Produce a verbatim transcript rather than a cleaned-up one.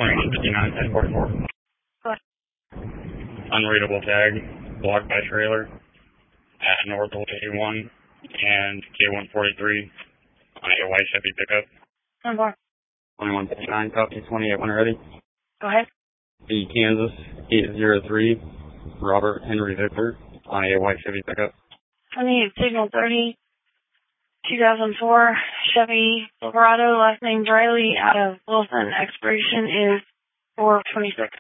twenty-eight fifty-nine, ten forty-four. What? Unreadable tag, blocked by trailer at North Old eighty-one and K one forty-three on a white Chevy pickup. ten four. twenty-one fifty-nine, copy, twenty-eight when ready. Go ahead. The Kansas eight zero three, Robert Henry Victor on a white Chevy pickup. twenty-eight Signal thirty, two thousand four Chevy Silverado, last name Riley, out of Wilson. Expiration is four twenty-six.